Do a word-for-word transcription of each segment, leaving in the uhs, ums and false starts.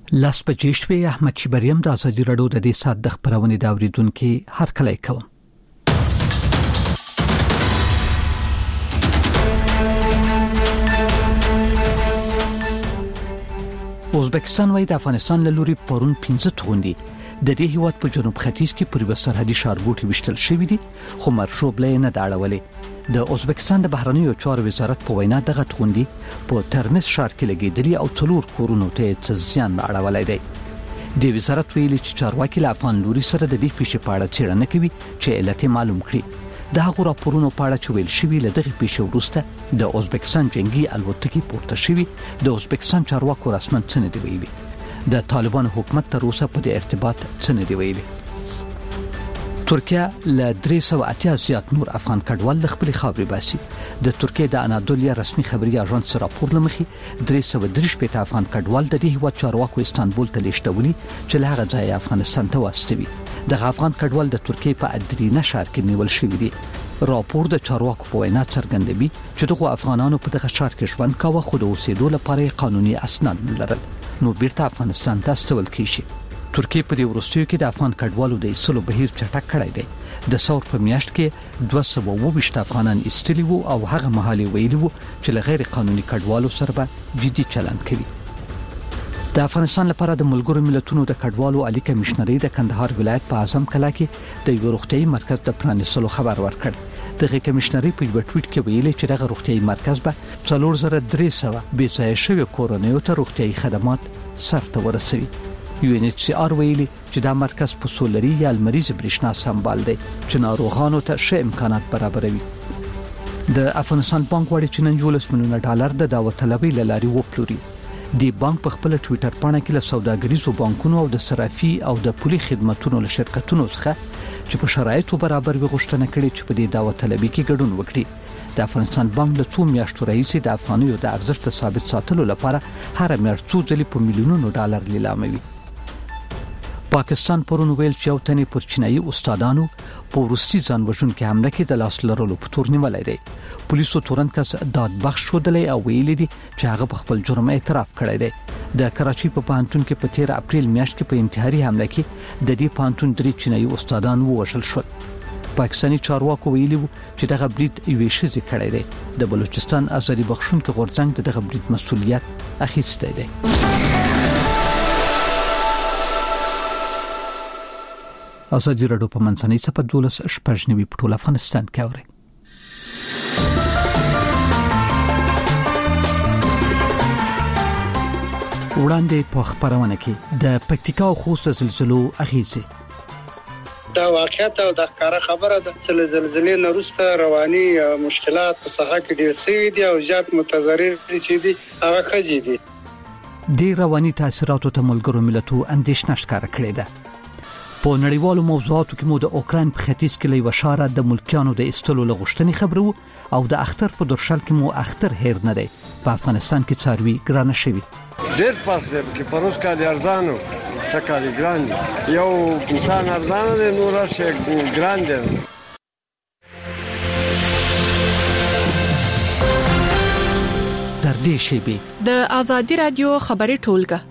لاس بجې شوې. احمد شیبریم د ازادي راډیو د دې ساعت د خبرونې د اوریدونکو هرکلی کوم. ازبکستان وايي د افغانستان له لوري پرون پنځه توغندي د دې هیواد په جنوب ختیځ کې پر یو سرحدي ښارګوټي وشتل شوې دي، خو مرشوبله نه داړولې. د ازبکستان د بهرنیو چارو وزارت په وینا دغه توغندي په ترمز ښار کې لګېدلي او څلور کورونو ته څه زیان اړولی دی. د وزارت ویلي چې چارواکي له افغان لوري سره د دې پیښې په اړه څېړنه کوي چې علت معلوم کړي. د هغو راپورونو په اړه چې ویل شوي له دغې پیښې وروسته د ازبکستان جنگي الوتکې پورته شوي. د ازبکستان چارواکو رسماً څه نه دي ویلي. د طالبانو حکومت تر اوسه په دې ارتباط څه نه دی ویلي. ترکیه له درې سوه اتیا زیات نور افغان کډوال له خپلې خاورې باسي. د ترکیې د انادولیا رسمي خبري اژانس راپور له مخې درې سوه درې شپېته افغان کډوال د دې هیواد چارواکو استانبول ته لیږدولي چې له هغه ځایه افغانستان ته واستوي. دغه افغان کډوال د ترکیې په ادرینه ښار کې نیول شوي دي. راپور د چارواکو په وینا څرګندوي چې دغه افغانانو په دغه ښار کې ژوند کاوه، خو د اوسېدو لپاره قانوني اسناد نه لرل، نو بیرته افغانستان ته استول کیږي. ترکیه په دې وروستیو کې د افغان کډوالو د ایستلو بهیر چټک کړی دی. د ثور په میاشت کې دوه سوه اووه ویشت افغانان ایستلي وو او هغه مهال ویلي وو چې له غیر قانوني کډوالو سره به جدي چلند کوي. د افغانستان لپاره د ملګرو ملتونو د کډوالو عالی کمشنري د کندهار ولایت په اعظم کلا کې د یو روغتيایي مرکز د پرانیستلو خبر ورکړ. دغه کمشنري په یو ټویټ کې ویلي چې دغه روغتيایي مرکز به څلور زره درې سوه بې ځایه شوي کورنیو ته روغتيایي خدمات سرته ورسوي. یو ان ایچ سی آر ویلي چې دا مرکز په سولري یا لمریز برېښنا سمبال دی چې ناروغانو ته ښه امکانات برابروي. د افغانستان بانک غواړي چې نن یولس میلیونه ډالر د دعوت طلبۍ له لارې وپلوري. د بانک په خپل ټویټر پاڼه کې له سوداګریزو بانکونو او د صرافي او د پولي خدماتو له شرکتونو څخه چې په شرایطو برابر وي غوښتنه کړې چې په دې دعوت طلبۍ کې ګډون وکړي. د افغانستان بانک له څو میاشتو راهیسې د افغانیو د ارزښت ثابت ساتلو لپاره هر میاشت څو ځلې په میلیونونو ډالر لیلاموي. پاکستان پرون ویل چې یو تنې پر چینایي استادانو په وروستي ځان وژونکې حمله کې د لاس لرلو په تور نیولی دی. پولیسو تورن کس دادبخش ښودلی او ویلي دي چې هغه په خپل جرم اعتراف کړی دی. د کراچۍ په پوهنتون کې په تیر اپریل میاشت کې په انتحاري حمله کې د دې پوهنتون درې چینایي استادان ووژل شول. پاکستاني چارواکو ویلي وو چې دغه برید یوې ښځې کړی دی. د بلوچستان ازادي بخښونکي غورځنګ د دغه برید مسؤلیت اخیستی دی. ازادي راډیو په منځنۍ صفحه دولس شپږ نوي په ټول افغانستان کې اوري. وړاندې په خبرونه کې د پکتیکا او خوست زلزلو اغیزې. دا واقعیت او د ښکارا خبره ده چې زلزلې نه وروسته رواني مشکلات په ساحه کې ډېر شوي دي او زیات متضرر دي دي هغه خځې دي. د رواني تاثیراتو ته ملګرو ملتونو اندېښنه ښکاره کړې ده. په نړیوالو موضوعاتو کې مو د اوکراین په ختیځ کې له وشاره د ملکیانو د استلو لغښتنې خبرو او د اختر په درشل کې مو اختر هیر نه دی. په افغانستان کې څاروي ګرانه شوي. ډېر پاس دی چې پروس کال ارزانو شکل ګران یو انسان ارزانه دی نور شي ګران دی. در دې شی د ازادي رادیو خبري ټولګه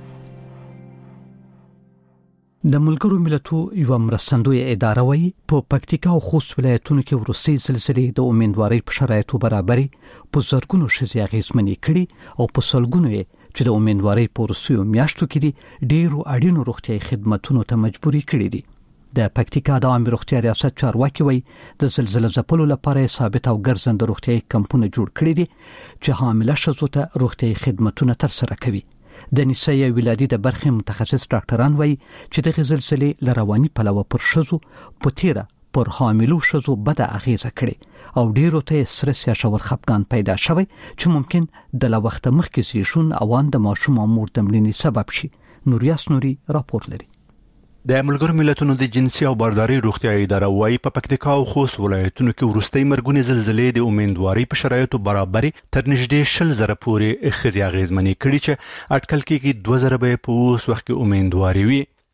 د ملګرو ملتونو یو مرستندوی اداره وایي په پکتیکا او خوست ولایتونو کې وروستي زلزلې د امیدوارۍ په شرایطو برابرې په زرګونو ښځې اغېزمنې کړي او په سلګونو یې چې د امیدوارۍ په وروستیو میاشتو کې دي ډېرو اړینو روغتیایي خدمتونو ته مجبوري کړي دي. د پکتیکا د عامه روغتیا ریاست چارواکي وایي د زلزلې ځپلو لپاره ثابت او ګرځنده روغتیایي کمپونه جوړ کړي دي چې حامله ښځو ته روغتیایي خدمتونه ترسره کوي. د نسایي ولادي د برخې متخصص ډاکټران وایي چې د زلزلې لرواني پلوه پر ښځو په تیره پر حاملو ښځو بد اغیزه کړي او ډیرو ته سترس یا شور خپګان پیدا شوی چې ممکن د لا وخت مخکې زیږون او د ماشوم امور د مړینې سبب شي. نوریاس نوري راپور لري. د ملګرو ملتونو د جنسي او بارداري روغتیاي اداره وايي په پکتیکا او خوست ولایتونو کې وروستي مرګونې زلزلې د امیدوارۍ په شرایطو برابرې تر نږدې شل زره پورې ښځې اغېزمنې کړي چې اټکل کېږي دوه زره به په اوس وخت کې امیدواري وي.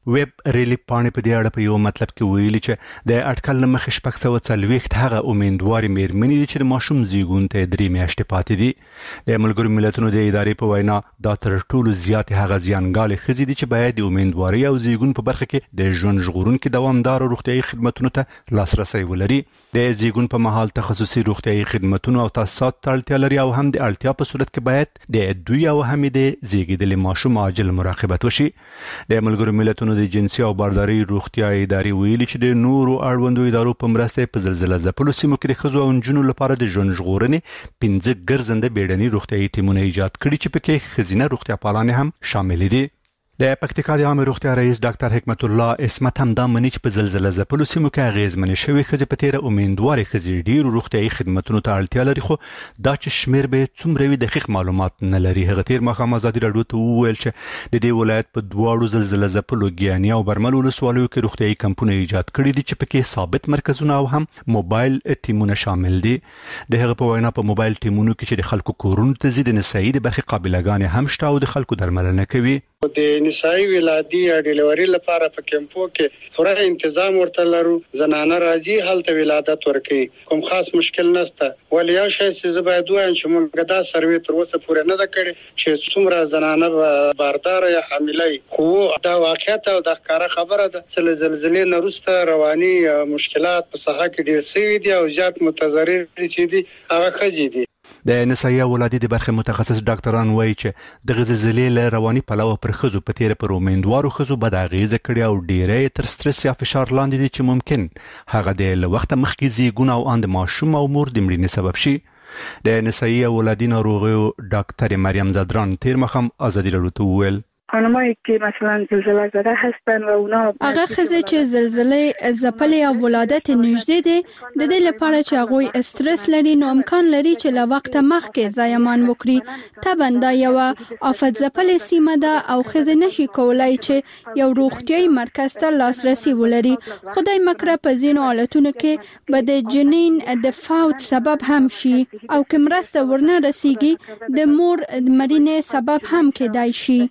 ویب ریلی پاڼې په دې اړه په یو مطلب کې ویلي چې د اټکل نه مخکې شپږ سوه څلوېښت هغه امیندوارې مېرمنې دي چې د ماشوم زیږون ته درې میاشتې پاتې دي. د ملګرو ملتونو د ادارې په وینا دا تر ټولو زیاتې هغه زیانګالې ښځې دي چې باید د امیندوارۍ او زیږون په برخه کې د ژوند ژغورونکي دوامدار روغتیايي خدماتونو ته لاسرسی ولري. د زیږون په مهال تخصصي روغتیايي خدماتونو او تاسیساتو ته اړتیا لري او هم د اړتیا په صورت کې باید د دوی او هم د زیږیدلي ماشوم عاجل مراقبت وشي. د ملګرو ملتونو د جنسي او بارداري روغتیا ادارې ویلي چې د نورو اړوندو ادارو په مرسته په زلزلہ ځپلو سیمو کې د ښځو او نجونو لپاره د ژوند ژغورنې پنځه ګرځنده بیړني روغتیايي ټیمونه ایجاد کړي چې پکې ښځینه روغتیا پالانې هم شامل دي. د پکتیکا د عامه روغتیا رئیس ډاکټر حکمت الله اسمت هم دا مني چې په زلزلہ ځپلو سیمو کې اغیزمنې شوې ښځې په تیره امیندوارې ښځې ډېرو روغتیايي خدماتونو ته اړتیا لري، خو دا چې شمیر به څومره وي دقیق معلومات نه لري. هغه تیر ماښام ازادي راډیو ته وویل چې د دې ولایت په دواړو زلزلہ ځپلو ګیاني او برمل ولسوالیو کې روغتیايي کمپونه ایجاد کړي دي چې پکې ثابت مرکزونه او هم موبایل ټیمونه شامل دي. د هغه په وینا په موبایل ټیمونو کې چې د خلکو کورونو ته ځي د نسایي د برخې قابلګانې هم شته او د خلکو درملنه کوي. د نسایي ولادي یا ډیلیوري لپاره په کیمپو کې پوره تنظیم ورته لرو. زنانه راځي هلته ولادت ورکوي، کوم خاص مشکل نشته. ولې یو شی چې زه باید وایم چې موږ دا سروې تر اوسه پورې نه ده کړې چې څومره زنانه باردار یا حامله خو دا واقعیت او د ښکاره خبره ده چې زلزلې نه وروسته رواني مشکلات په ساحه کې ډېر شوي دي او زیات متضرر چې دي هغه ښځې دي. د نسایي او ولادي د برخې متخصص ډاکټران وایي چې د زلزلې له رواني پلوه پر ښځو په تیره پر امیندوارو ښځو بد اغیزه کړې او ډېری تر سټرس یا فشار لاندې دي چې ممکن هغه د له وخته مخکې زیږون او ان د ماشوم او مور د مړینې سبب شي. د نسایي او ولادي ناروغیو ډاکټر مریم زادران تیر مخم ازادي راډیو ته وویل خانمایی که مثلا زلزله زده هستن و اونا هغه ښځې چې زلزلې ځپلې او ولادت نږدې دي د دې لپاره چې هغوی استرس لري نو امکان لري چې له وخته مخکې زایمان وکړي. طبعا دا یوه آفت ځپلې سیمه ده او ښځې نشي کولای چې یو روغتیايي مرکز ته لاسرسي ولري. خدای مکړه په ځینو حالتونو کې به د جنین د فوت سبب هم شي او که مرسته ورنه رسیږي د مور مړینې سبب هم کېدای شي.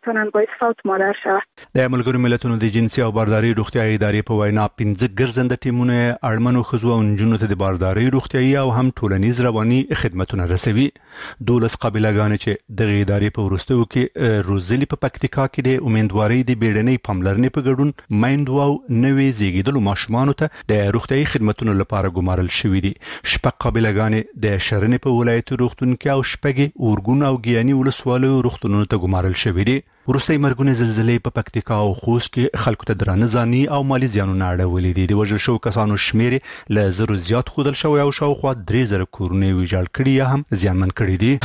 د ملګرو ملتونو د جنسي او بارداري روغتیا ادارې په وینا پنځه ګرځنده ټیمونه اړمنو ښځو او نجونو ته د بارداري روغتیايي او هم ټولنیز رواني خدماتونه رسوي. دولس قابلګانې چې د ادارې په وروستیو کې روزلي په پکتیکا کې د امیندوارۍ د بیړنۍ پاملرنې په ګډون میندو او نوې زیږیدلو ماشومانو ته د روغتیايي خدماتونو لپاره ګمارل شوي دي. شپږ قابلګانې د شرنې په ولایت روغتون کې او شپږ اورګون او ګیاني ولسوالیو روغتونونو ته ګمارل شوي دي. وروستۍ مرګونې زلزلې په پکتیکا او خوست کې خلکو ته درانه ځاني او مالي زیانونه اړولي دي. د وژل شوو کسانو شمیر له زرو زیات ښودل شوی او شاوخوا درې زره کورونه یې ویجاړ کړي یا هم زیانمن کړي دي.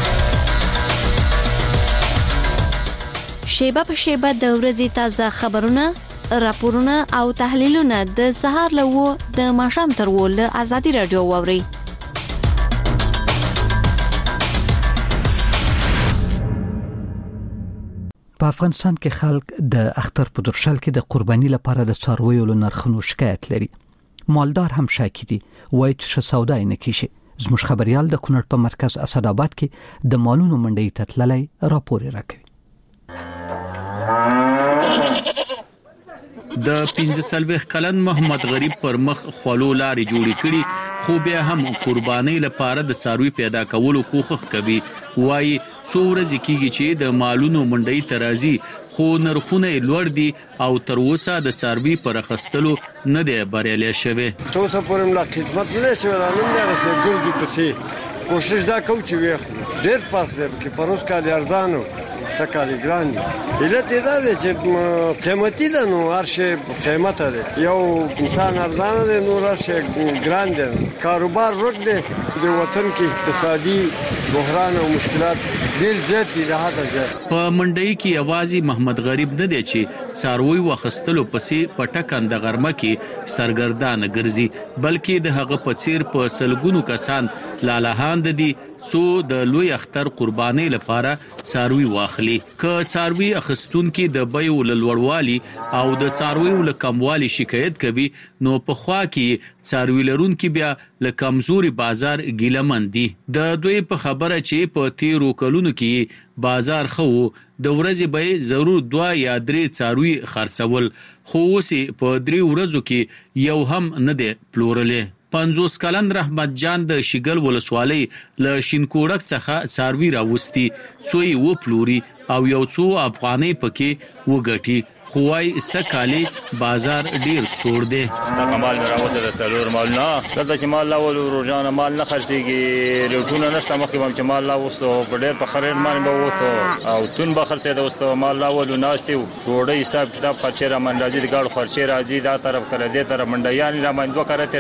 شیبه په شیبه د ورځې تازه خبرونه، راپورونه او تحلیلونه د سهار له و د ماښام تر و له ازادي راډیو واورئ. په افغانستان کې خلک د اختر په درشل کې د قرباني لپاره د څارویو له نرخونو شکایت لري. مالدار هم شاکي دي وایي چې سودا نه کیږي. زموږ خبريال د کونړ په مرکز اسداباد کې د مالونو منډي ته تللی راپور راکوي. د پنځه څلوېښت کلن محمد غریب پر مخ خلو لارې جوړې کړي خو بیا هم قرباني لپاره د څاروي پیدا کولو کوښښ کوي. وایي څو ورځې کېږي چې د مالونو منډي ترازی خو نرخونه لوړ دي او تر اوسه د څاروي پر اخستلو نه دی بریالي شوی. تر اوسه پورې ملا خدمت نه شوی رانه نه رسېږي. ګرځي پسې کوشش دا کوي چې ویخ ډېر پاس دی چې پروس کال ارزانو سکالي ګران دي. علت دا دی چې قیمتي ده نو هر شی قیمت دی. یو انسان ارزانه دی نو هر شی ګران دی. کاروبار ورک دی د وطن کې اقتصادي بحران او مشکلات ډېر زیات دي. راځي په منډي کې یوازې محمد غریب نه دی چې څاروي وخستلو پسې پټکند غرمه کې سرګردان ګرځي بلکې د هغه په څیر په سلګونو کسان لالهاند دي سو د لوی اختر قرباني لپاره څاروي واخلي. که څاروي اخستون کې د بیو لوړوالي او د څاروي له کموالي شکایت کوي نو په خوا کې څاروي لرونکي بیا له کمزوري بازار ګیلمن دي. د دوی په خبره چې په تیرو کلونو کې بازار خو د ورځې به ضرور دوا یا درې څاروي خرڅول، خو اوس په درې ورځو کې یو هم نه دی پلورلې. پنځوس کلن رحمت جان د شګل ولسوالۍ له شینکوړک څخه څاروي راوستي، څو یې و پلوري او یو څو افغانۍ پکې وګټي. خوای سکالی بازار ډیر سوړ دی. دا کمال راوځه د سلور مال نه دلته چې مال لاول روزانه مال نه خرڅيږي، لوټونه نشته مخکې هم چې مال لا وسو په ډیر په خرید باندې به وته او تون به خرڅه د وسو مال لاول ناشته وړي حساب کتاب خرچه را منډازي د ګاډ خرچه راځي دا طرف کړه دې طرف منډیان را منډو کرته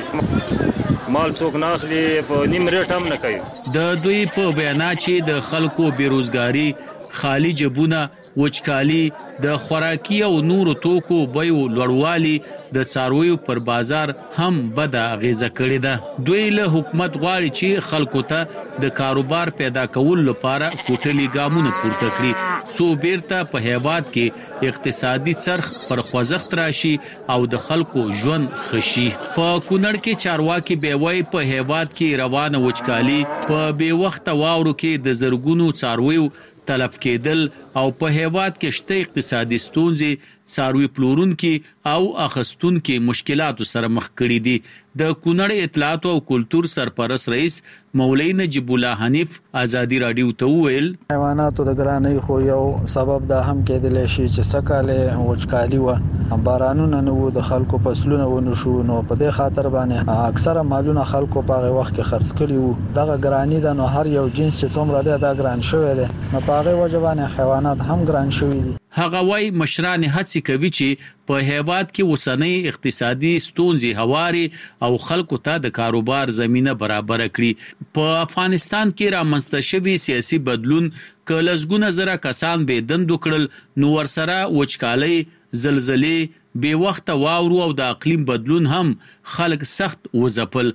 راځي، مال څوک نه اخلي په نیم ریټ هم نه کوي. د دوی په بیان چې د خلکو بیروزګاری، خالی جبونه، وچکالي، د خوراکي او نورو توکو بیو لوړوالي د څارویو پر بازار هم بد اغیزه کړې ده. دوی له حکومت غواړي چې خلکو ته د کاروبار پیدا کول لپاره کوټلي ګامونه پورته کړي، څو بیرته په هیواد کې اقتصادي څرخ پر خوځښت راشي او د خلکو ژوند خشي. په کونړ کې چارواکي بیوي په هیواد کې روانه وچکالي، په بې وخته واورو کې د زرګونو څارویو تلف کېدل او په هیواد کې شته اقتصادي ستونزې څاروي پلورونکي او اخستونکي مشکلاتو سره مخ کړي دي. د کونړ اطلاعات او کلتور سرپرست رئیس مولوی نجیب الله حنیف ازادي رادیو ته ویل حیواناتو د ګرانۍ خو یو سبب دا هم کېدل شي چې سکاله وچکالي و، بارانونه نه وو، د خلکو فصلونه ونه شو، نو په دې خاطر باندې اکثره مالونه خلکو په هغه وخت کې خرڅ کړي وو. دغه ګرانی د نو هر یو جنس چې څومره دی دا ګران شوی دی، نو په هغه وجه باندې حیوانات هم ګران شوي دي. هغه وايي مشران هڅه کوي چې په هیواد کې وسنۍ اقتصادي ستونزې هواري او خلکو ته د کاروبار زمينه برابر کړي. په افغانستان کې رامنځته شوی سیاسي بدلون کلهزګونه زره کسان به دند وکړل، نو ورسره وچکالي، زلزلې، بې وخته واورو او د اقلیم بدلون هم خلک سخت وځپل.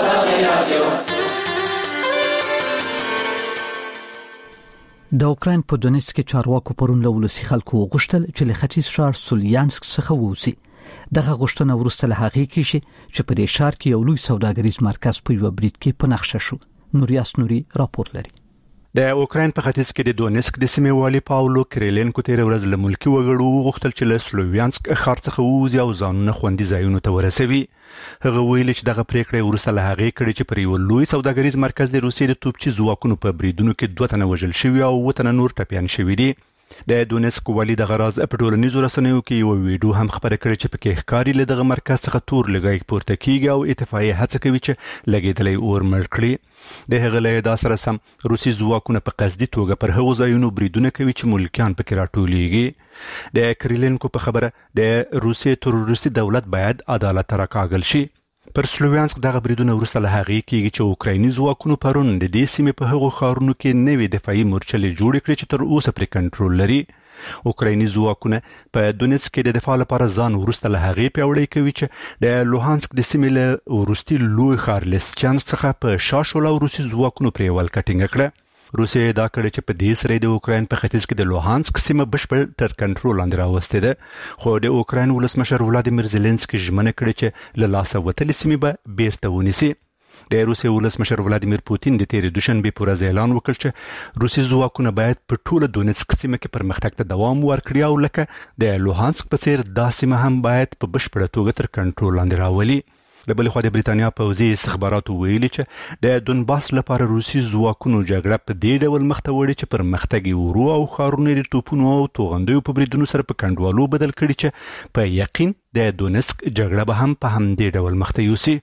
د اوکراین په دونیتسک کې چارواکو پرون له ولسی خلکو وغوښتل چې له ختیځ ښار سوليانسک څخه ووسی. دغه غوښتنه وروسته له هغې کې چې په دې ښار کې یو لوی سوداګریز مرکز په یو برید کې په نقشه شو. نوریاس نوري راپور لري. د اوکراین په ختیځ کې د دونیتسک د سیمې والي پاولو کریلینکو تیر ورځ له ملکی وګړو وغوښتل چې له سلوویانسک ښار څخه ووځي او ځانونه خوندي ځایونو ته ورسوي. هغه ویل چې دغه پریکړه ورسته له هغې کړي چې پر یو لوی سوداګریز مرکز د روسیې د توپچي ځواکونو په بریدونو کې دوه تنه وژل شوي او اووه تنه نور ټپیان شوي دي. د دونیتسک والي د غراز په ټولنیزو رسنیو کې یو ویډیو هم خبره کړې چې پکې ښکاري له دغه مرکز څخه تور لګای پورته کیږي او اتفاقي هڅه کوي چې لګیدلې اور مړ کړي. د هغه له دا سره سم روسي ځواکونه په قصدي توګه پر هغو ځایونو بریدونه کوي چې ملکیان پکې راټولېږي. د کریلینکو په خبره د روسي تروریستي دولت باید عدالت راکاږل شي. پر سلوویانسک دغه بریدونه ورسره له هغې کېږي چې اوکرایني ځواکونو پرون د دې سیمې په هغو ښارونو کې نوې دفاعي مورچلې جوړې کړې چې تر اوسه پرې کنټرول لري. اوکرایني ځواکونه په دونیتسک کې د دفاع لپاره ځان ورسته له هغې پیاوړی کوي چې د لوهانسک د سیمې له وروستي لوی ښار لیسچانسک څخه په شا شول او روسي ځواکونو پرې ولکه ټینګه کړه. روسیه دا کړی چې په دې سره د اوکراین په ختیځ کې د لوهانسک سیمه بشپړ تر کنټرول لاندې راوستې ده، خو د اوکراین ولسمشر ولادیمیر زيلنسکي ژمنه کړې چې له لاسه وتلې سیمې به بیرته ونیسي. د روسیې ولسمشر ولادیمیر پوتین د تیرې دوشنبې پر ورځ اعلان وکړ چې روسي ځواکونه باید په ټوله دونیتسک سیمه کې پرمختګ ته دوام ورکړي او لکه د لوهانسک په څیر دا سیمه هم باید په بشپړه توګه تر کنټرول لاندې راولي. د بل خو د بریتانیا پوځي استخباراتو ویلي چې د دونباس لپاره روسي ځواکونو جګړه په دې ډول مخته وړي چې پرمختګ یې ورو او ښارونه د توپونو او توغندیو په بریدونو سره په کنډوالو بدل کړي چې په یقین د دونیتسک جګړه به هم په همدې ډول مخته یوسي.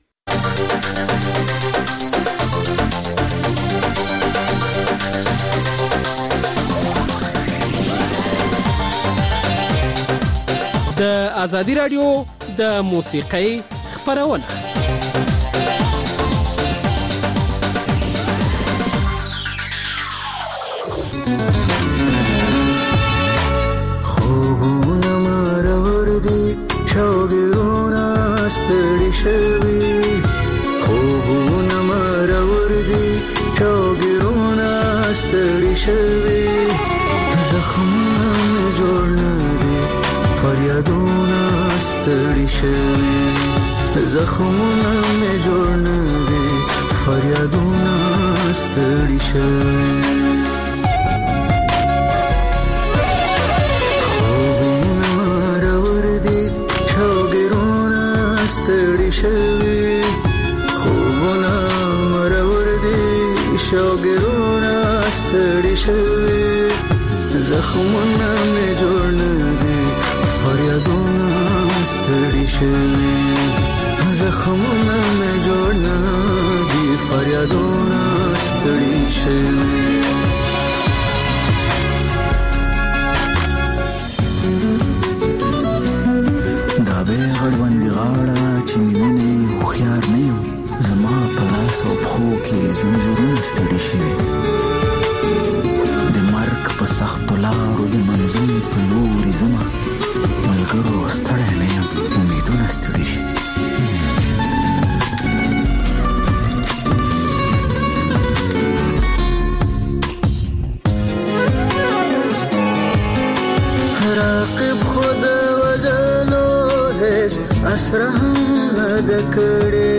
د ازادي رادیو د موسیقۍ خبرونه خوبونه مرور دي شوګونه ستړي شوي خوبونه مرور دي شوګ شوي زخمونه مې جوړ نه دي فریادونه ستړي شوي خوبونه راور دي شوګرونه ستړي شوي خوبونه راور دي شوګرونه ستړي شوي زخمونه مې جوړ نه دي فریادونه ستړي شوي زخمونه مې جوړ نه دي فریادونه ستړي شوي دا به غړوندې غاړه چې مینې هوښیار نه یم زما په لاس او پښو کې زنځیرونه ستړي شوي د مرګ په سختو لارو د منزل په لوري ځمه ملګرو ستړی نه یم امیدونه ستړي شي راقب خود وجلو هیڅ اسره هم نه ده کړې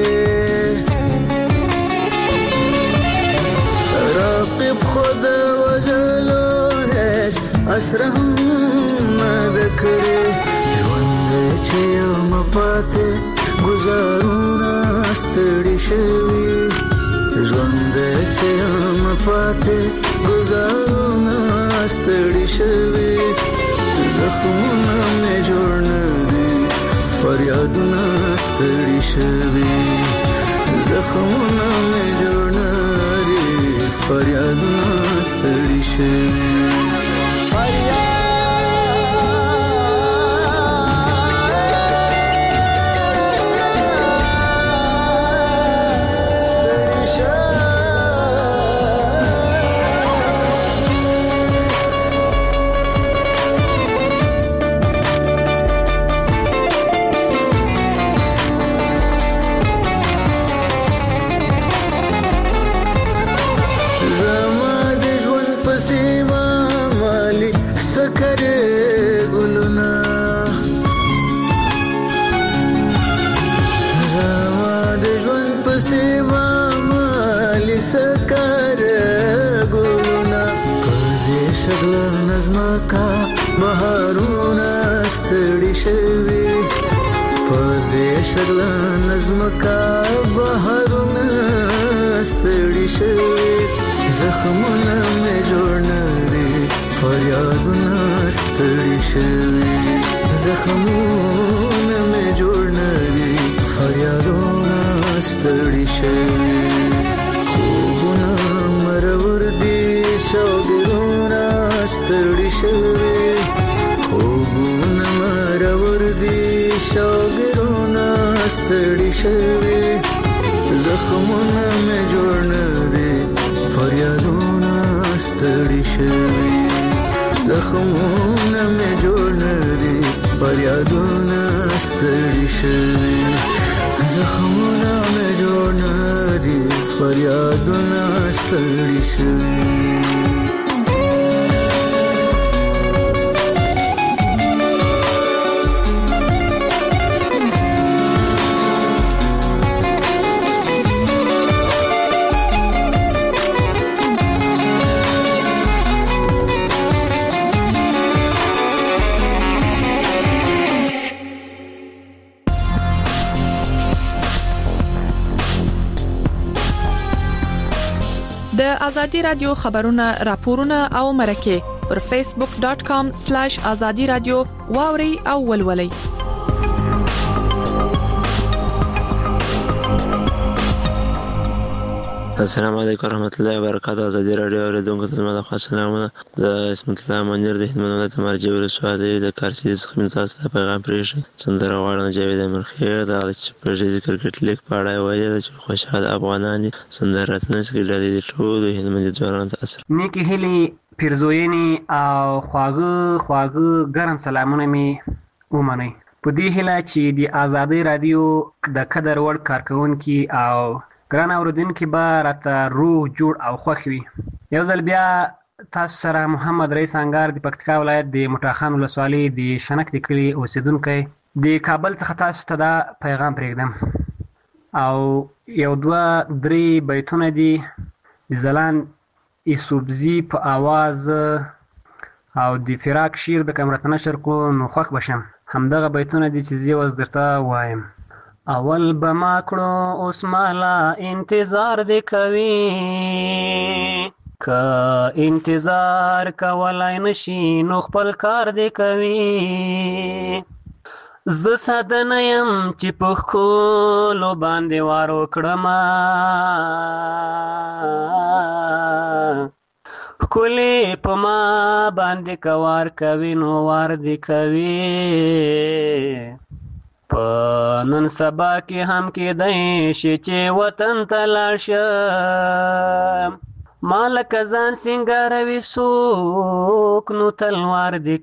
راقب خود وجلو هیڅ اسره هم نه ده کړې ژوند چې یم پاتې ګزارونه ستړي شوي ژوند چې یم پاتې ګزارونه ستړي شوي زخمونه مې جوړ نه دي فریادونه ستړي شوي زخمونه مې جوړ نه دي فریادونه ستړي شوي نظمکا بهارونه ستړي شوي په دې شګل نظمکا بهارونه ستړي شوي زخمونه مې جوړ نه دي فریادونه ستړي شوي زخمونه مې جوړ نه دي فریادونه ستړي شوي خوبونه مرور دي شوګرونه ستړي شوي خوبونه مرور دي شوګرونه ستړي شوي زخمونه مې جوړ نه دي فریادونه ستړي شوي زخمونه مې جوړ نه دي فریادونه ستړي شوي زخمونه مې جوړ نه دي فریادونه ستړي شوي د ازادي رادیو خبرونه راپورونه او مرکه پر فیسبوک ډاٹ کام سلیش ازادي رادیو واوري او ولولي. السلام علیکم ورحمت الله وبرکاته. ازادي رادیو اوریدونکو ته زما خاص سلامونه. زه اسمت الله منیر د هلمند ولایت مرجع ولسوالۍ د کارسي څخه تاسو ته پیغام پرېږدم. سندره غواړم جاوید امیرخېل د پرژیز کرکټ لیګ په اړه وایي چې خوشحال افغانان دي. سندره تنس کې د ټولو هلمند ځوانانو ته اثر نیکی هلي پیرزوینی او خواږه خواږه ګرم سلامونه می ومنئ. په دې هیله چې د ازادي رادیو د قدر وړ کارکونکي او ګران اوریدونکي به راته روح جوړ او خوښ وي. یو ځل بیا تاسو سره محمد رئیس انګار د پکتیکا ولایت د مټاخان ولسوالۍ د شنک د کلي اوسیدونکی د کابل څخه تاسو ته دا پیغام پرېږدم او یو دوه درې بیتونه دي د ځلان یوسفزي په آواز او د فراق شعر د کمرت نشر کو نو خوښ بشم. همدغه بیتونه دي چې زه اوس درته وایم. اول به ما کړو اوس مالا انتظار دې کوي، که انتظار کولای نشي نو خپل کار دې کوي. زه ساده نه یم چې په ښکلو باندې وار وکړم، ښکلې په ما باندې که وار کوي نو وار دې کوي. په نن سبا کې هم کېدی شي چې وطن ته لاړ شم، ما لکه ځان سینګاروي څوک نو تلوار دې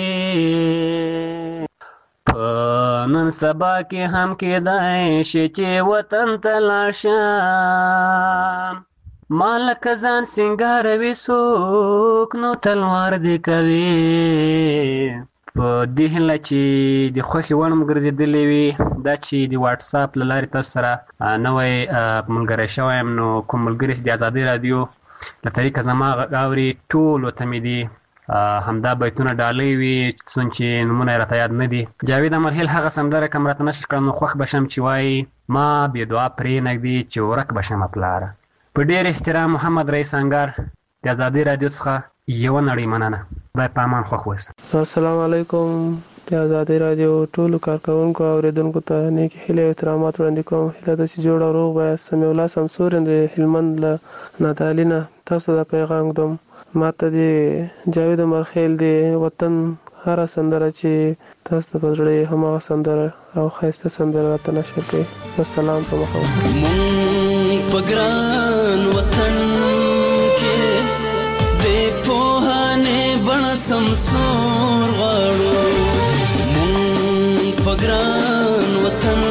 کوي. په نن سبا کې هم کېدی شي چې وطن ته لاړ شم، ما لکه ځان سینګاروي څوک نو تلوار دې کوي. په دې هیله چې د خوښې وړ مو ګرځېدلې وي دا چې د واټساپ له لارې تاسو سره نوی ملګری شوی یم، نو کوم ملګري چې د ازادۍ راډیو له طریقه زما غږ اوري ټولو ته مې دي همدا بیتونه ډالۍ وي څومره چې نومونه یې راته یاد نه دي. جاوید امرهیل هغه سندره که م راته نشر کړه نو خوښ به شم چې وایي ما بې دعا پرې نږدې چې ورک به شمه پلاره. په ډېر احترام محمد رئیس انګار د ازادۍ راډیو څخه یوه نړۍ مننه. خدای په امان خوښ ووسه. السلام علیکم. د ازادۍ راډیو ټولو کارکوونکو او اورېدونکو ته نیکې هیلې او احترامات وړاندې کوم. هیله ده چې جوړ او روغ بایاست. سمیع الله سمسورین د هلمند له نادعلي نه تاسو ته پیغام ږدم. ما ته د جاوید امرخیل د وطن هره سندره چې تاسو ته په زړه یې هماغه سندره او ښایسته سندره راته نشر کړئ. والسلام په مخه مونږ په ګران وطن کې د پوهانې بڼه سمسور غواړو، مونږ په ګران وطن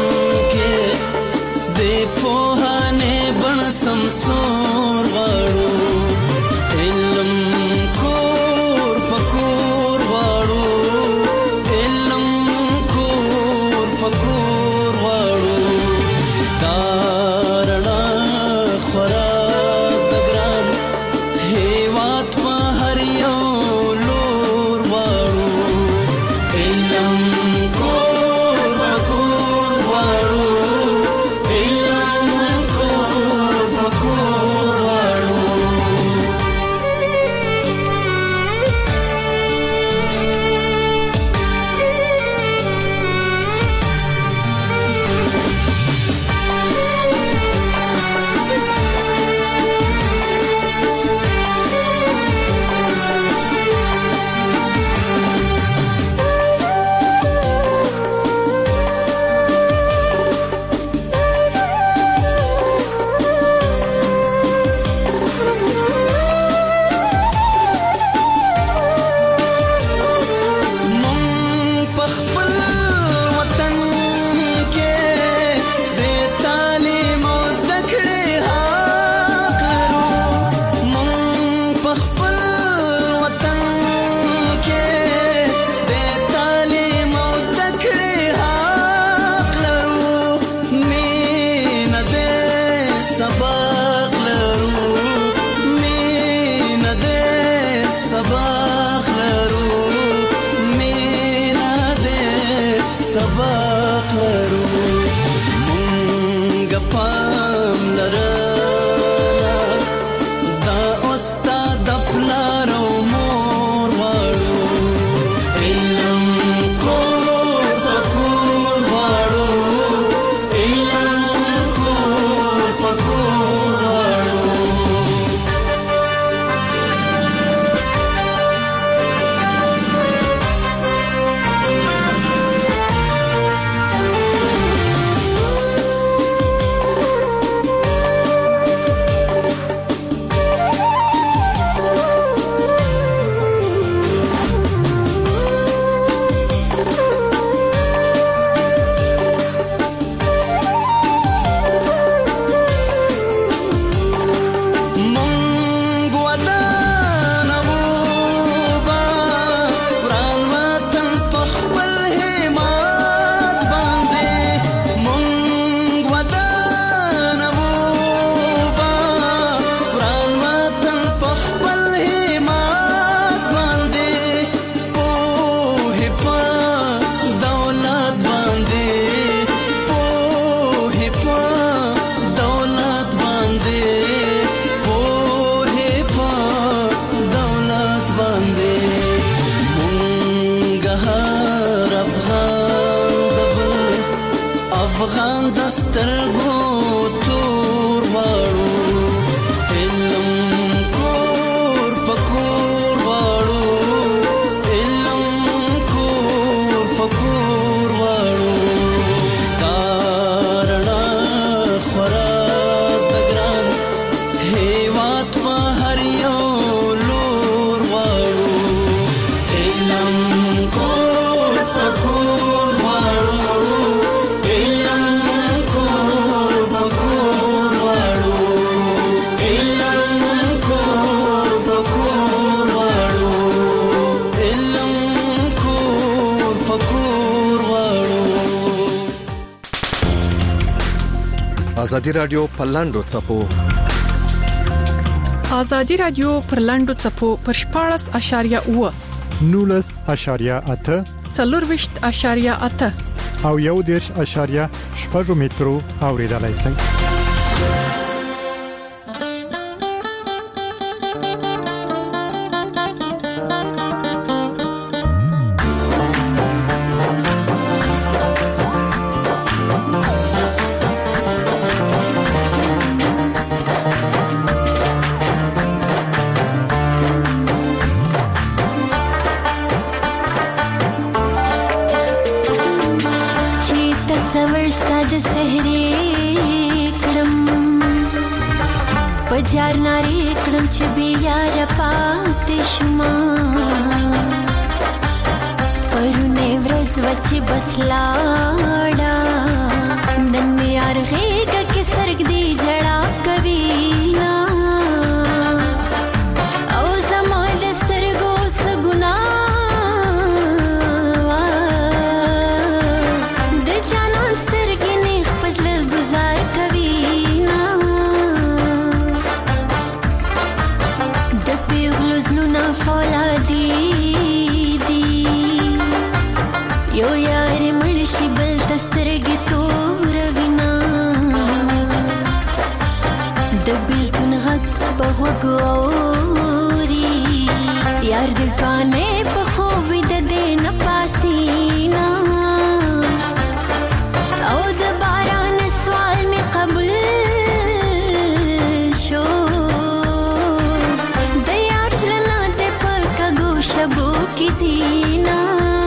کې د پوهانې بڼه سمسور غواړو. علم کور په کور غواړو، علم کور په کور غواړو. دا رڼا خورا Cool. افغان دسترګو تور واړو علم کور پکور واړو علم کور پکور واړو کارنا خورا دګران هیوات په هر یو لور واړو علم کور پکور واړو علم کور پکور واړو علم کور پکور واړو علم کور پکور واړو ازادي رادیو پلاندو چپو ازادي رادیو پر لاندو چپو پر شپاړس اشاریه اوه نولس اشاریه اته څلورویشت اشاریه اته او یو دیرش اشاریه شپږ مترو اوریدلای شئ. چې تصور ستاد سحری کړم پجار ناری کړم چې بیا را پاتې شما پرونه ورځ وچ بسلاړه نن مې ارغېږه کې سرګ دی جړا کوي نا او زما د سترګو څه ګناه د جانان سترګې نیغ په زړه ګزار کوي نا د پیغلو زړونه فولادي دي یو یار مړ شي بل ته سترګې توروي نا د بېلتون غږ په غوږو اوري یار د ځوانۍ په خوب ویده دی نه پاسي نا او د باران سوال مې قبول شو د یار زړه نه دی په کږو شبو کې زینا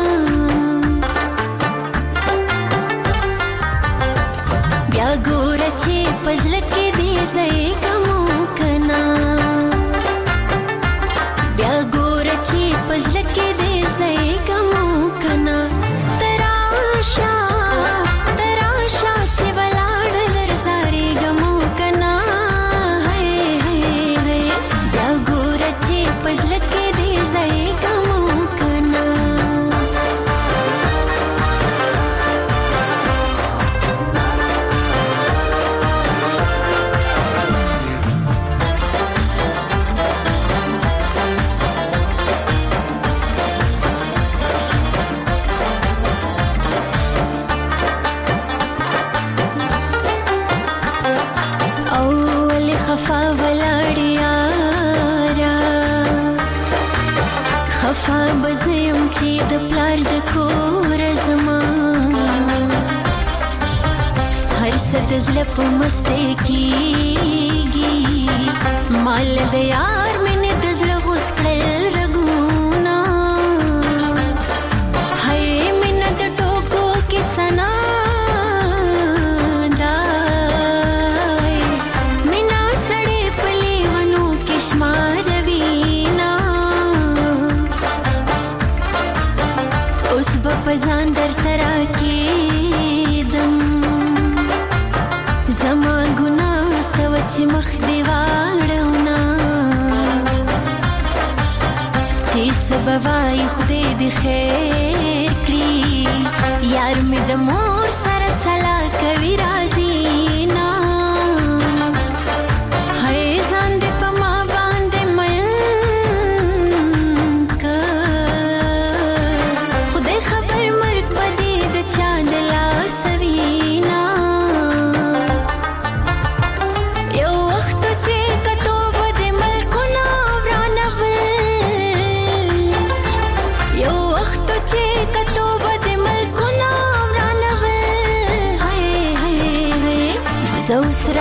بیا ګوره چې په زړه کې دې ځای ګمو کنه بیا ګوره چې په زړه کې دې ځای ګمو کنه تراشه تراشه چې ولاړ درځاري ګمو کنه هی هی هی بیا ګوره چې په زړه کې دې ځای ګمو کنه اول خفا ولاړ یارا خفا بزیم چې د پلار د کور زما هر څه د زړه په مستی کېږي مال د یار مینې د زړه غوڅ کړل رګونه هی مینه د ټوکو کې ثنا دای مینا سړې په لیونو کې شماروي نا اوس به په ځان درته راکېدم زما ګناه سته وه چې مخ دې واړونه چې څه به وایي خدای دې خیر کړي یار مې د مور سره سلا کوي راځي نا هی ځان دې په ما باندې مین که خدای خبر مرګ به دې د چا د لاسه وي نا یو وخت چې کتو به د ملکونه ورانول یو وخت چې کتو به د ملکونه ورانول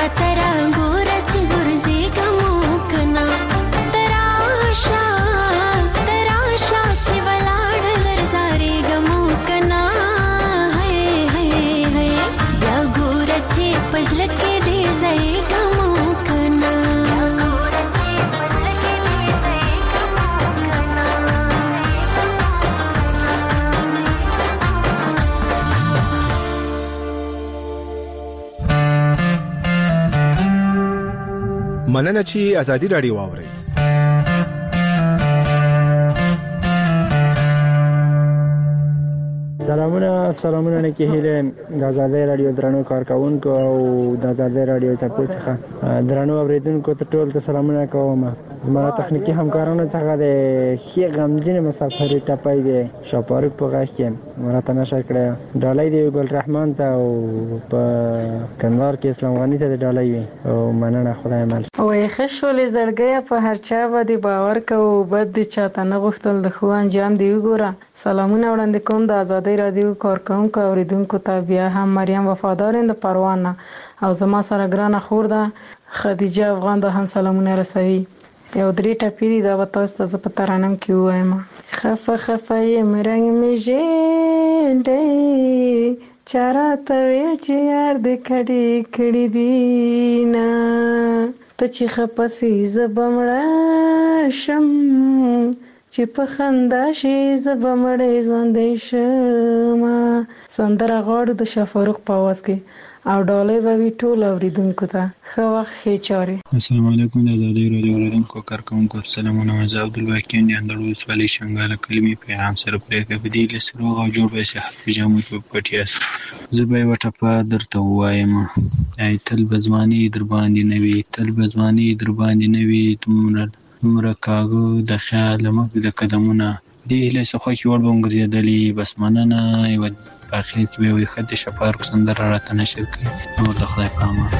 ترا ترا ګور چې ګرځي ګمو کنا تراشا تراشا چې ولاړ لرزاري ګمو کنا هي هي هي بیا ګور چې پزړه کې دې ځای ګمو کنا مننه چې ازادي رادیو واوري. سلامونه سلامونه نه کې هیله د ازادي رادیو درنو کارکونکو او د ازادي رادیو څخه څخه درنو اوریدونکو ته ټول سلامونه کوم. زموږ تخنیکی همکارانو څخه د خي غمجن مسافر ټپای دي شاپارک په غاښ کې مرته نشه کړه ډالۍ دی ګل رحمان ته او په کندهار کې اسلام غنی ته ډالۍ وي او مننه خدای مل. وای خښولې زړګیا په هر چا باندې باور کوو بد دي چاته نه غوښتل د خو انجام دی وګوره. سلامونه وړاندې کوم د ازادي رادیو کارکونکو اوریدونکو ته. بیا هم مریم وفادارند پروانه او زما سره ګرانه خور ده خدیجه افغان ده هم سلامونه رسوي. یو درې ټپې دي دا به تاسو ته زه په ترانم کې ووایم. خفه خفه یم رنګ مې ژیړی چا راته ویل چې یار دې کډې کړي دي نه ته چې خفه سې زه به مړه شم چې په خندا شي زه به مړی ژوندی شمه. سندره غواړو د شاه فاروق په اواز کې او ډالۍ به وي ټول اوریدونکو ته. ښه وخت ښې چارې. السلام علیکم د ازادي رادیو اوریدونکو کارکونکو سلامونه. زه عبدالواکي نیاندړ ولسوالۍ شنګاله کلمې پیغام سره پرېږده په دې لس روغ او جوړ به صحت په جامو کې پټ یاست. زه به یوه ټپه درته ووایم. ای تل به زمانې در باندې نه وي تل به زمانې در باندې نه وي دومره دومره کاږه د خیال مخ د قدمونه دې هیلې څخه چې وړ به هم ګرځېدلي. بس مننه. یوه په اخر کې به یوې ښه د شفاروق سندره راته نشر کړي. نور د خدای په امان.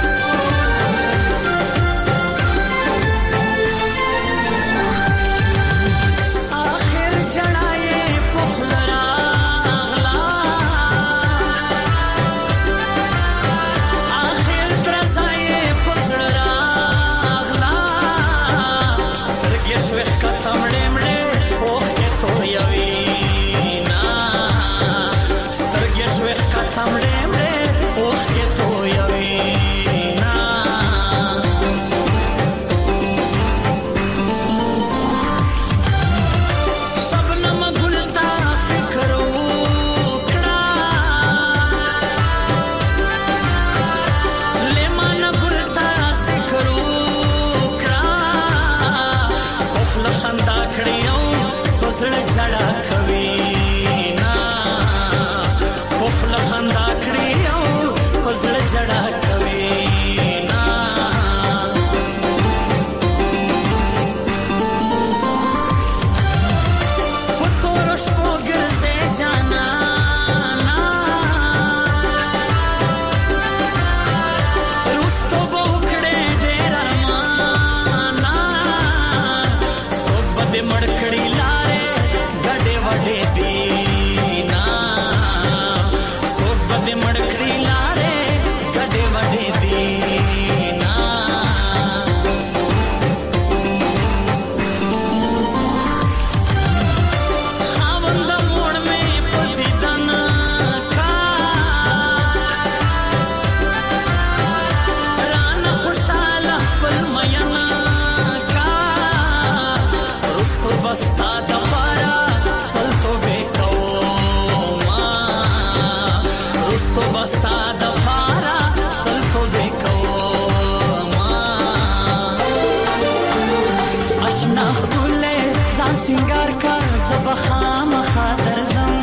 سنگار کا زبخام خاطر زم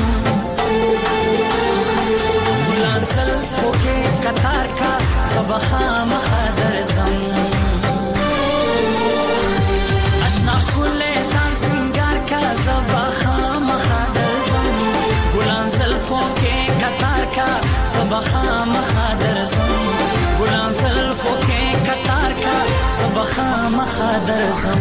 بلان زلفو کے قطار کا زبخام خاطر زم اشنا خل زان سنگار کا زبخام خاطر زم بلان زلفو کے قطار کا زبخام خاطر زم بلان زلفو کے قطار کا زبخام خاطر زم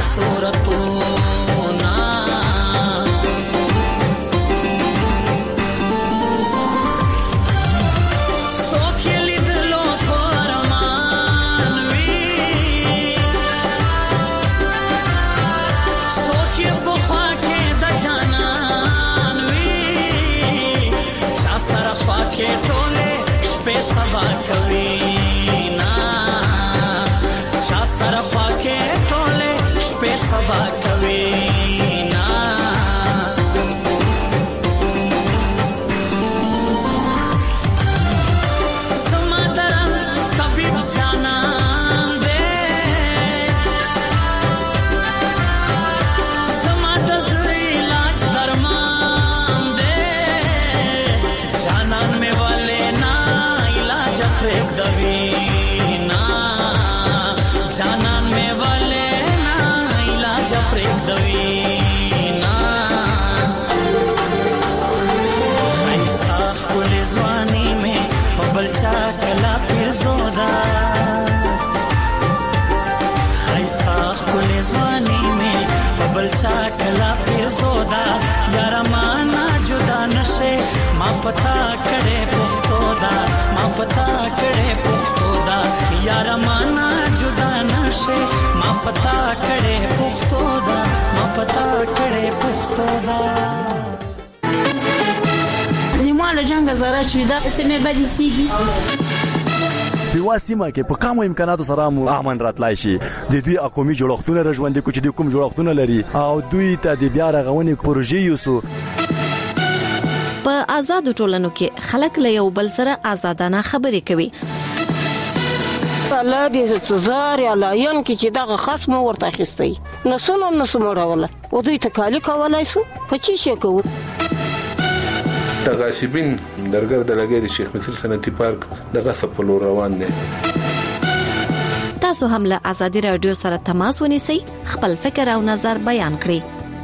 صورتونه څوک یې لیدلو په ارمان وي څوک یې په خوا کې د جانان وي چا سره خوا کې ټولې شپې سبا کوي نا چا سره خوا کې ټولې شپې سبا کوي نا زما درس طبيب جانان دې زما د زړه علاج درمان دې جانان مې والے نا علاج پرېږدوي نا جانان مې والے نا علاج پرېږدوي نا ښایسته ښکلې ځواني مې په بل چا کله پیرزوده ښایسته ښکلې ځواني مې په بل چا کله پیرزوده یاره ما نه جدا نشې ما پتا کړې پښتو ده ما پتا کړې پښتو ده یاره ما نه جدا نشې ما پتا کړې پښتو ده ما پتا کړې پښتو ده نیمه له جنګه زاره چې دا سمې بدې سیږي په واسمه کې په کومو امکاناتو سره مو امن راتلای شي د دوی اقومي جوړښتونه رژوندې کوچ د کوم جوړښتونه لري او دوی ته د بیا رغونې پروژې یوسو په آزاد ټولنو کې خلک له یو بل سره آزادانه خبرې کوي الله دې زار یا لاین کې چې دغه خصم ورته اخیستي نسونه نسمړوله او دوی تکالی کولای شو په چی شي کوو تغاسبین درګر د لګي د شیخ مسیل صنعتي پارک دغه سپلو روان دي تاسو هم له آزادي رادیو سره تماس ونیسئ خپل فکر او نظر بیان کړئ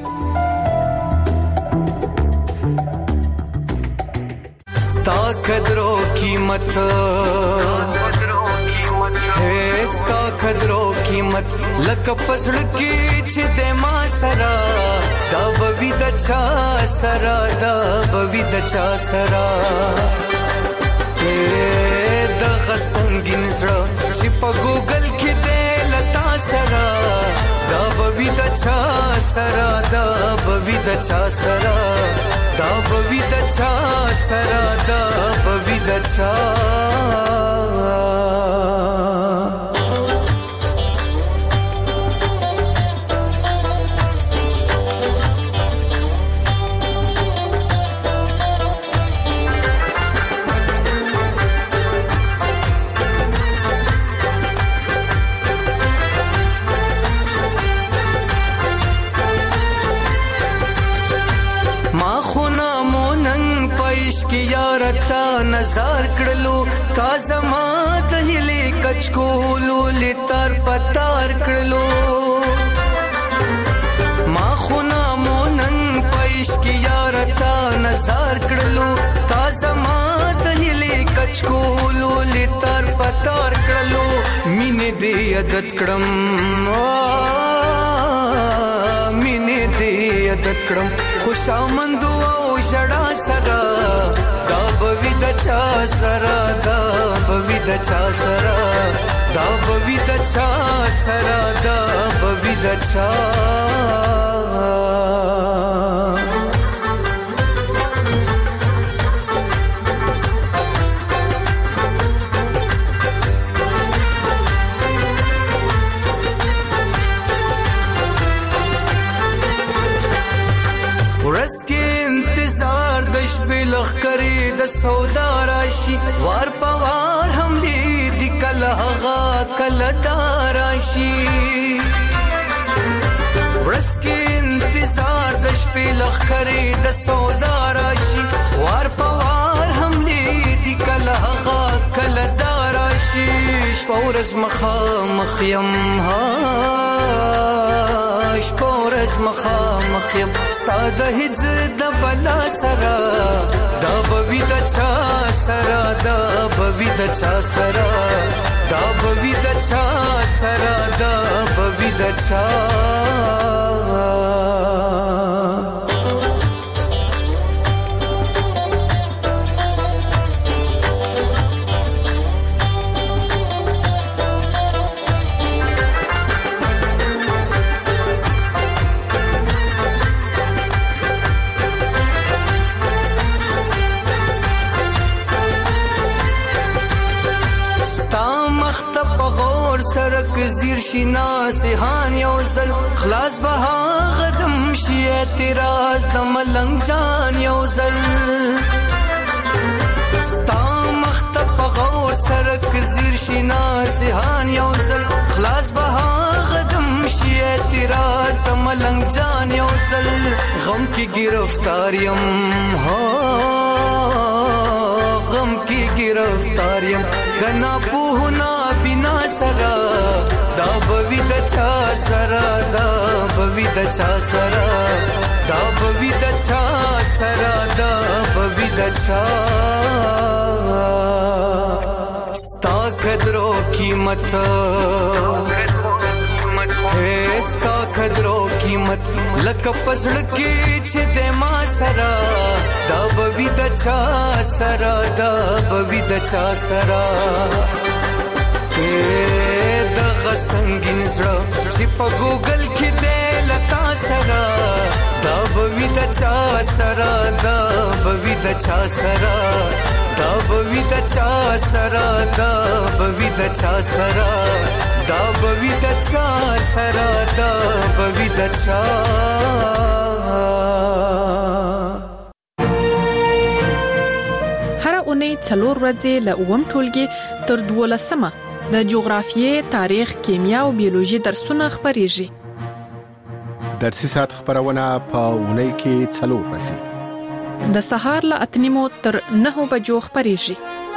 ستا قدرو قیمت ہے ستا قدرو قیمت لکه پسړ کې چې د ما سره دا بوي د چا سره دا بوي د چا سره د غسنګین زړه چې په ګوګل کې د لتا سره دا بوي د چا سره دا بوي د چا سره دا بوي د چا سره دا بوي د چا کی یارتا نظر کړلو تا زما د هلي کچکولو لتر پتار کړلو ما خنا مونن پېش کی یارتا نظر کړلو تا زما د هلي کچکولو لتر پتار کړلو مینه دې عادت کړم مینه دې عادت کړم خوشامندو او جڑا سره دا بوي د چا سره دا بوي د چا سره دا بوي د چا سره دا بوي د چا لخ کری د سودا راشي وار پوار هم دې د کله غا کله داراشي ورس کې انتظار د شپې لخ کری د سودا راشي وار پوار هم دې د کله غا کله داراشي شپورز مخا مخیم ها شپورز مخا مخیم ستاد هجر د بلا سرا دا بوي د چا سرا دا بوي د چا سرا دا بوي د چا سرا دا بوي د چا شینا سهان یو زل خلاص به غدم شي اعتراض د ملنګ جان یو زل ستا مختب غور سرک زیر شینا سهان یو زل خلاص به غدم شي اعتراض د ملنګ جان یو زل غم کی گرفتاریم هو غم کی گرفتاریم گنا پوهنا بنا سرا دا بوی د چا سرا دا بوی د چا سرا دا بوی د چا سرا دا بوی د چا ستا قدرو قیمت ستا قدرو قیمت لکه پزړ کې چې د ما سرا دا بوی د چا سرا دا بوی د چا سرا دغه سنگین زړه چې په ګوګل کې دی لتا سرا دا بوی د چا سرا دا بوی د چا سرا دا بوی د چا سرا دا بوی د چا سرا دا بوی د چا سرا دا بوی د چا هر اونۍ څلور ورځې له اووم ټولګي تر دولسمه د جغرافیې، تاریخ، کیمیا او بیولوژي درسونه خبريږي. درسي ساعت خبرونه په اونۍ کې څلور ورځې د سهار له اتنیمو تر نهو بجو خبريږي.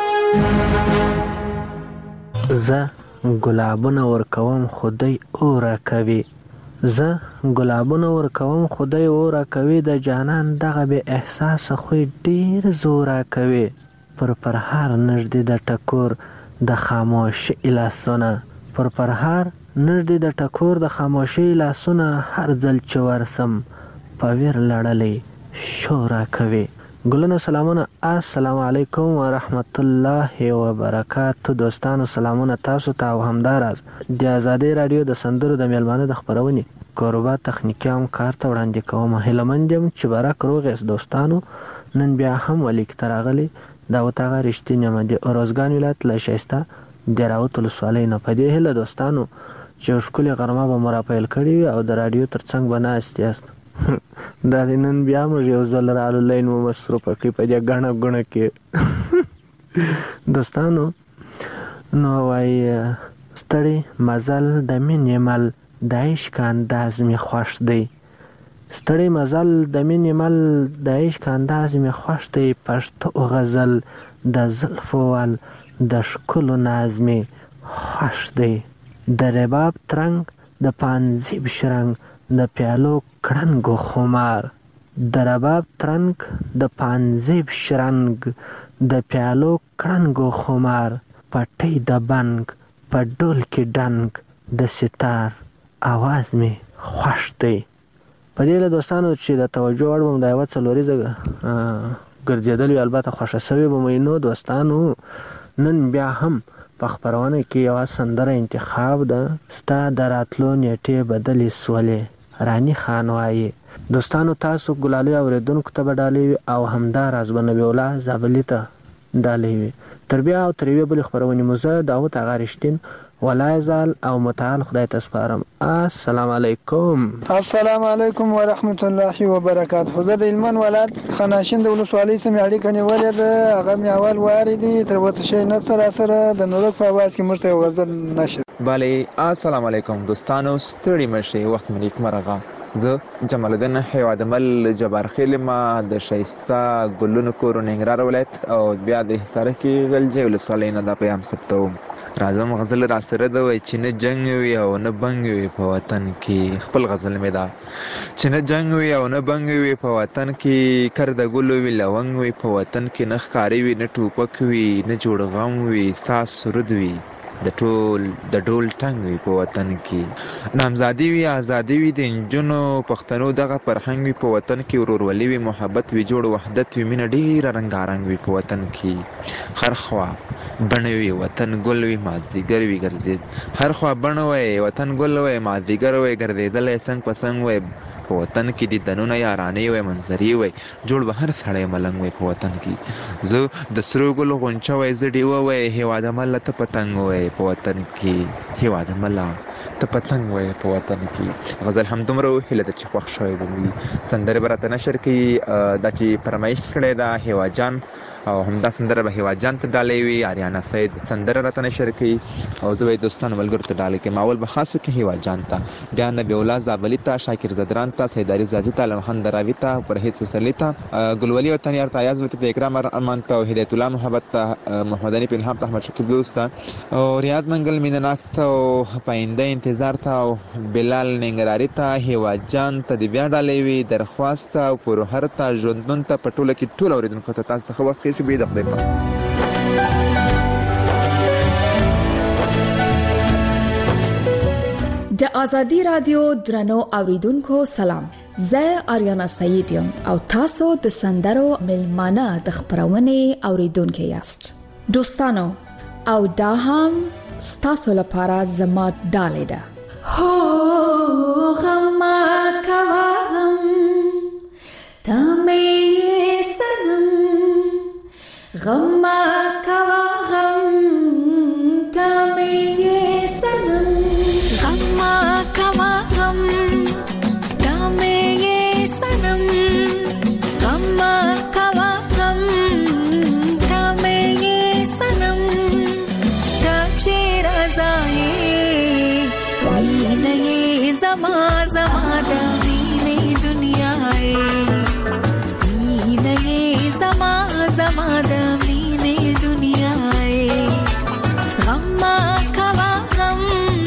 زه ګلابونه ورکوم خدای اورا کوي زه ګلابونه ورکوم خدای اورا کوي د جانان دغه به احساس خو ډیر زورا کوي پر پرهار نږدې د ټکور د خاموشي لاسونه پر پرهار نږدې د ټکور د خاموشي لاسونه هر ځل چې ورسم په ویر لړلې شورا کوي. ګلونه سلامونه، السلام علیکم ورحمت الله وبرکاتو. دوستانو سلامونه تاسو ته او همداراز د آزادۍ رادیو د سندرو د میلمانه د خبرونې کوربه تخنیکي هم کار ته وړاندې کوم. هیله مند یم چې برک روغ یاست دوستانو. نن بیا هم ولیک تراغلی دا وتاغه رښتینی مده اورزګان ولایت له شایسته دراوت ولسوالۍ نه. په دې هیله دوستانو چې ښکلې غرمه به مرافایل کړي او د رادیو ترڅنګ بناست یاست. دا نن بیا موږ یو ځل رالو لین مو مصروف کې په دې غاڼه غاڼه کې دوستانو. نو وای ستړي مزل د مینې مل د عشق انداز می خوښ دی ستړي مزل د مینې مل د عشق انداز می خوښ دی. پښتو غزل د زلفو ول د ښکلو ناز می خوښ دی. د رباب ترنګ د پانزیب شرنګ د پیالو کړنګو خمار د رباب ترنګ د پانزیب شرنګ د پیالو کړنګو خمار پټي د بنګ په ډول کې ډنګ د ستار आवाज می خوښ دی. په دې له دوستانو چې د توجه وړ بم د یو څلوري زګه ګرځیدل وی البته خوښه سوي بم نو دوستانو. نن بیا هم په خبرونه کې یو سندره انتخاب ده ستا دراتلو نیټه بدلې سولې رانی خان وایي. دوستانو تاسو ګلالي اوریدونکو ته بدالي او همدار از بنوي ولا زابلی ته ډالې وي. تربیه او تربیه بل خبرونه موزه داوت غارشتین ولا زال او متعال خدای تسپارم. السلام علیکم. السلام علیکم ورحمت الله وبرکاته. زه د علمن ولایت خناشین د ولسوالۍ سمې اړیکه نیولې ده. هغه مې اول واردی تر وته شي نه سره سره د نورک په आवाज کې مرته غزل نشه. بله السلام علیکم دوستانو، ستړي مشه وخت مې نیک مرغه. زه جمال الدین حیوادمل جبار خیلما د شایسته ګلونو کور ننګرهار ولایت او بیا د حصار کې غلجې ولسوالۍ نه د پیام سپتوم. راځم غزل را سره د وای چې نه جنگ وي او نه بنګ وي په وطن کې. خپل غزل مې دا چې نه جنگ وي او نه بنګ وي په وطن کې، کر د ګلو وی لونګ وي په وطن کې، نه ښکاری وي نه ټوپک وي نه جوړ غم وي ساس سرود وي د ټول د ډول ټنګ وي په وطن کې. نامزادي وي ازادي وي د انجونو پښتنو دغه فرهنګ وي په وطن کې، ورورولي وي محبت وي جوړ وحدت وي مینه ډیره رنګارنګ وي په وطن کې. هر خوا بڼه وي وطن ګل وي مازدیګر وي ګرځید، هر خوا بڼه وي وطن ګل وي مازدیګر وي ګرځیدلی څنګ په څنګ وي په وطن کې. د دنونه یارانې وي منظرې وي جوړ به هر سړی ملنګ وي په وطن کې. زه د سرو ګل غونچه وي زه ډیوه وي هیواد مله ته پتنګ وي په وطن کې. هیواد مله ته پتنګ وای په وطن کې غزل هم دومره هله د چې خوښ شوی دی سندره برته نشر کې د چې فرمایش کړی دا هیوا جان او همدا سندره به هیوا جان ته ډالې وي آریانا سید سندره راته نشر کړي او زه به دوستانو ملګرو ته ډالې کې ماول به خاصو کې هیوا جان ته بیا نبی الله زابلی ته شاکر زدران ته سیداری زازی ته لمحمد راوی ته پرهیز وسلی ته ګلولی او تنیار ته ایاز ته اکرام امان ته هدایت الله محبت ته محمد علي پنهام ته احمد شکیب دوست ته او ریاض منګل مینناک ته او پاینده انتظار ته او بلال ننګراری ته هیوا جان ته دی بیا ډالې وي درخواست او پر هر ته ژوندون ته پټوله کې ټول اوریدونکو ته تاسو ته خو وخت کې به د خدای په د ازادي رادیو درنو اوریدونکو سلام زه آریانا سید یم او تاسو د سندرو ملمانه د خبرونه اوریدونکو یاست دوستانو او دا هم ستاسو لپاره زما ډالې ده هو غما کوام تمه سنم غما کوام تمه سنم غما کوام تمه سنم غما کوام تمه سنم تچرا زای مینه زما زما د مینه دنیا مینه زما زما د مینه دنیا غما کوام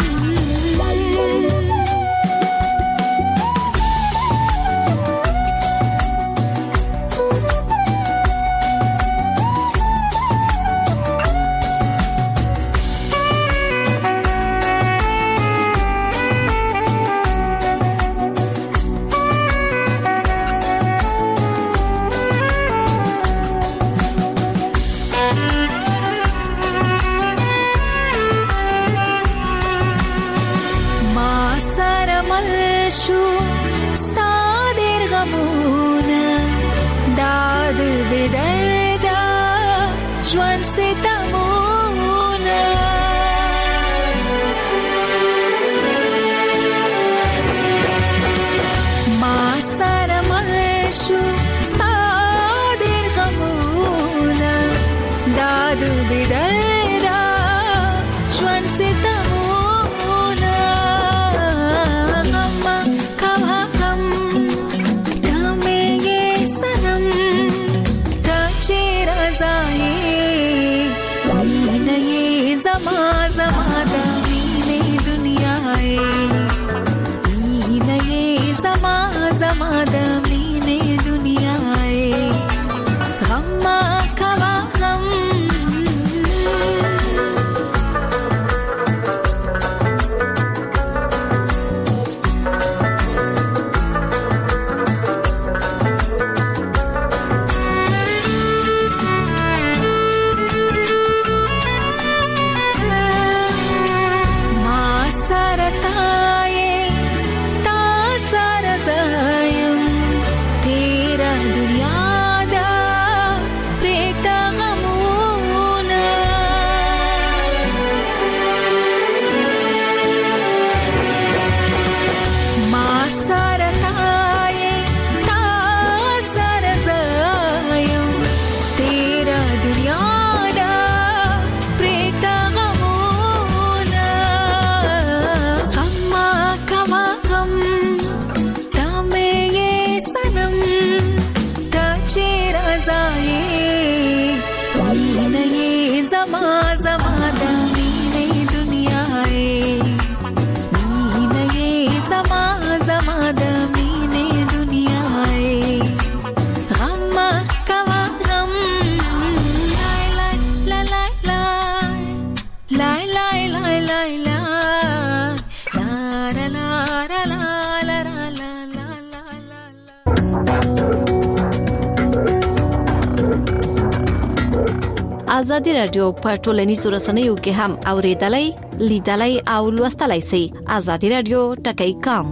ازادي رادیو په ټولنیزو رسنیو کې هم اوریدلای لیدلای او لوستلای شئ. ازادي رادیو ټکی کام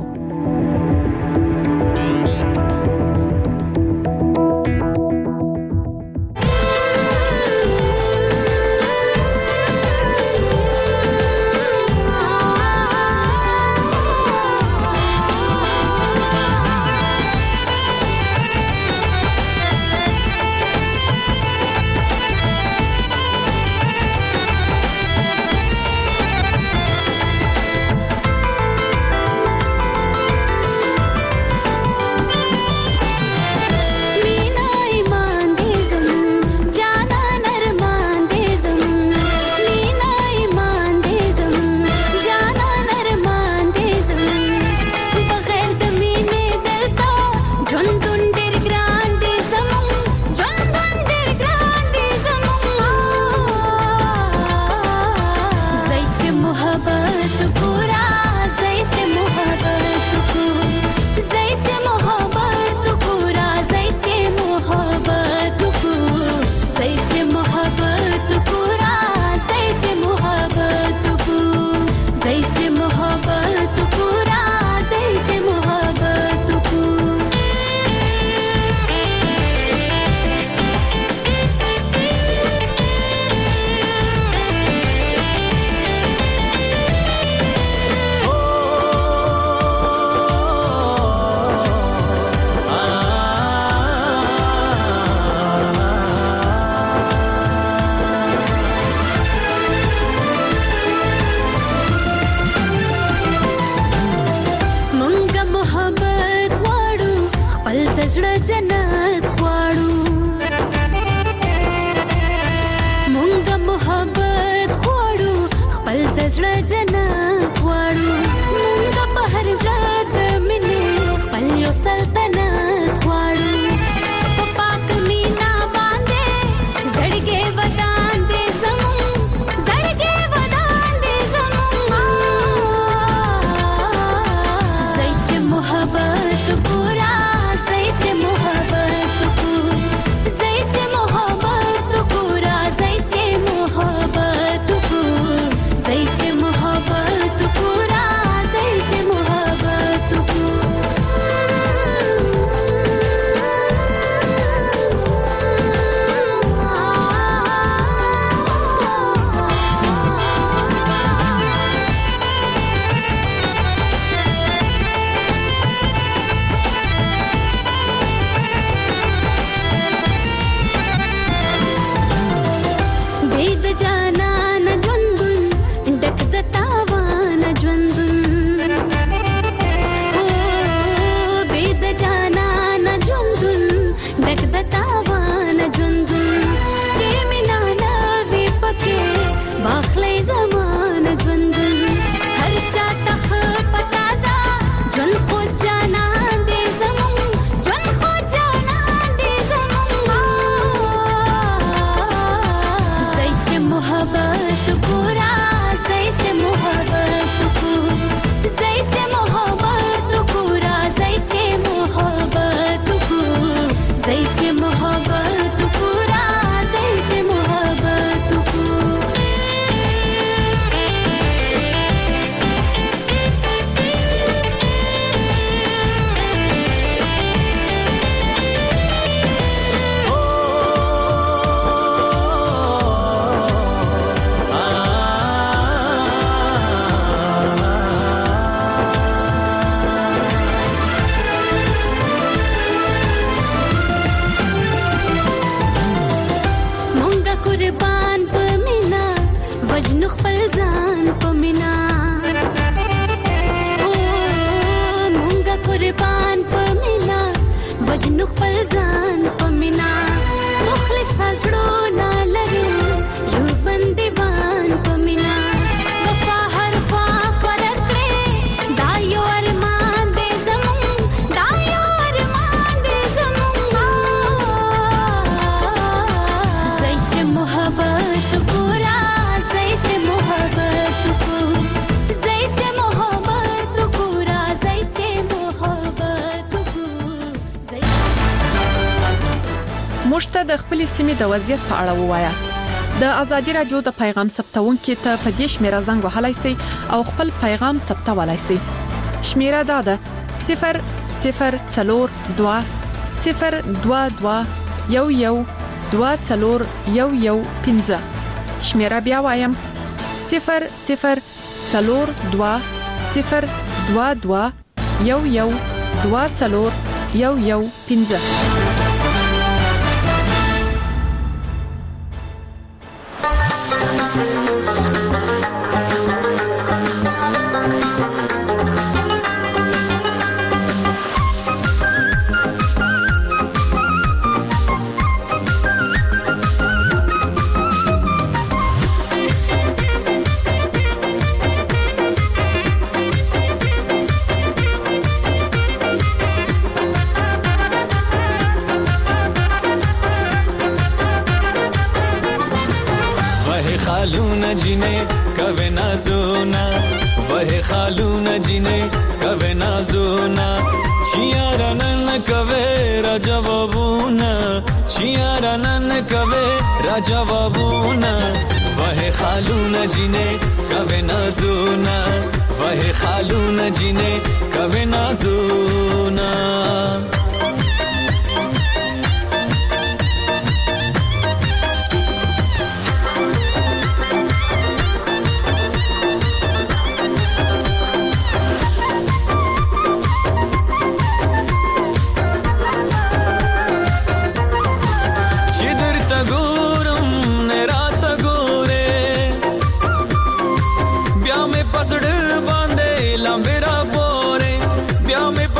محبت غواړو خپل د زړه جنت غواړو مونږ د محبت غواړو خپل د زړه جنت غواړو مونږ په هر زړه د مینې خپل یو سلطنت غواړو په پاک مینا باندې زړګي ودان دې زمون زړګي ودان دې زمون زې چې محبت پورا زې چې محبت پورا زې چې محبت پورا زې چې محبت پورا زې چې محبت پورا زې چې محبت پورا بيد جانان ژوندون ډک د تاوان ژوندون او بيد جانان ژوندون ډک د تاوان ژوندون چې مینا نوي پکې واخلې زمان ژوندون هر چا تخ پتا دا ژوند خو جانان دې زمون ژوند خو جانان دې زمون زې چې محبت پورا زې چې محبت پورا زې چې محبت پورا زې چې محبت پورا زې چې محبت پورا زې چې محبت پورا مونږه قربان په مینا وجنو خپل ځان په مینا او مونږه قربان په مینا وجنو خپل ځان په مینا مخلص زړه نه لرو جو بنديوان په مینا وفا هر خوا فرق کړې دا یو ارمان دې زمون دا یو ارمان دې زمون زې چې محبت پورا زې چې محبت پورا زې چې محبت پورا زې چې محبت پورا موږ ته د خپل سیمې د وضعیت په اړه ووایاست د ازادي رادیو د پیغام ثبتونکو ته په دې شمیره زنګ وهلای شئ او خپل پیغام ثبتولای شئ شمیره دا ده صفر صفر څلور دوه صفر دوه دوه یو یو دوه څلور یو یو پنځه شمیره بیا وایم صفر صفر څلور دوه صفر دوه دوه یو یو دوه څلور یو یو پنځه खालून जिने कवे नाजोना वह खालून जिने कवे नाजोना चियारनन कवे राजवाबूना चियारनन कवे राजवाबूना वह खालून जिने कवे नाजोना वह खालून जिने कवे नाजोना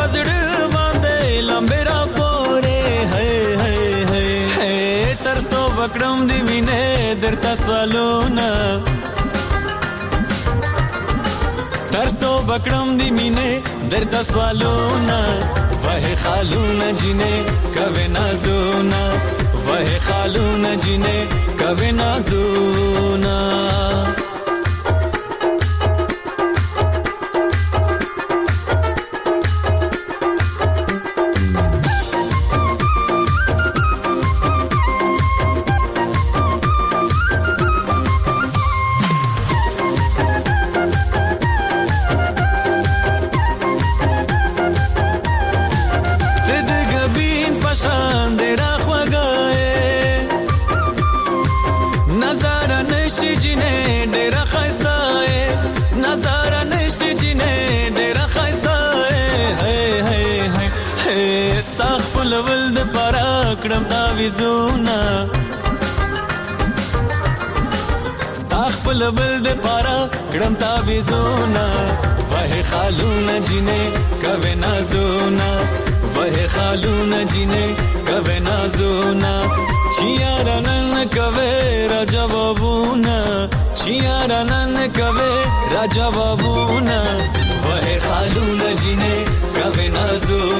پزړ باندې لمبرا پورې هي هي هي تر سو وکړم دی مینه درته سوالونه تر سو وکړم دی مینه درته سوالونه وه خالونه جنې کوي نازونه وه خالونه جنې کوي نازونه لول د پارا کړم تا ویزونا ستاخ په لول د پارا کړم تا ویزونا وه خالونه جنې کوي نازونا وه خالونه جنې کوي نازونا چیار نن کوي را جوابونه چیار نن کوي را جوابونه وه خالونه جنې کوي نازونا